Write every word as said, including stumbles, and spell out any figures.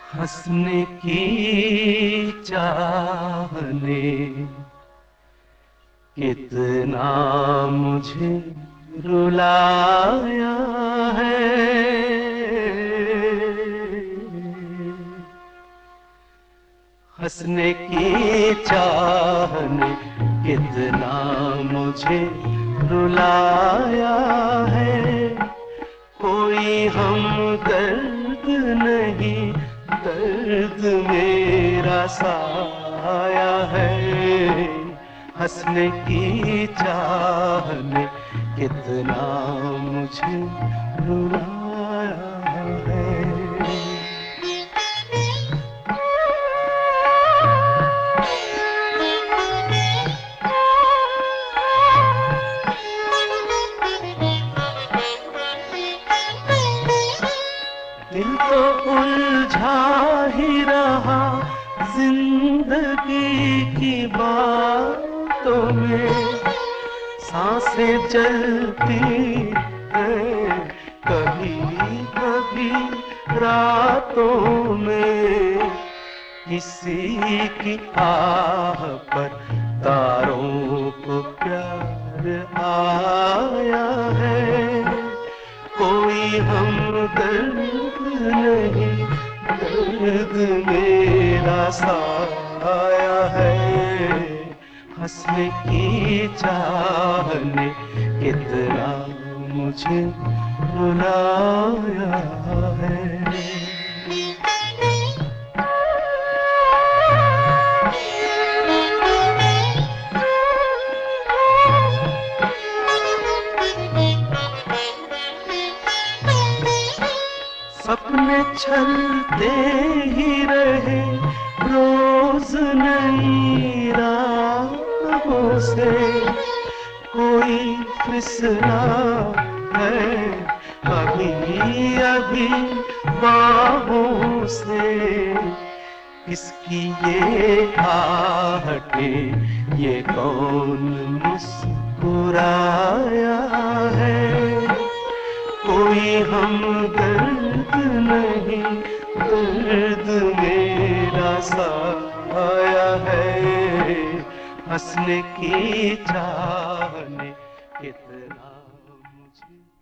हंसने की चाहने कितना मुझे रुलाया है। हंसने की चाहने कितना मुझे रुलाया है। कोई हमदर्द नहीं, दर्द मेरा साया है। हंसने की चाहने कितना मुझे रुलाया है। दिल तो उलझा ही रहा जिंदगी की बातों में। सांसें चलती हैं कभी कभी रातों में। किसी की आह पर तारों को प्यार आया है। कोई हमदर्द नहीं, दर्द मेरा साया है। हंसने की चाहने कितना मुझे रुलाया है। सपने चलते ही रहे रोज नई राहों से। कोई फिसला है अभी अभी बाहों से। किसकी ये आहटे, ये कौन मुस्कुराया है। कोई हमदर्द नहीं, दर्द मेरा साया है। हंसने की चाहने कितना मुझे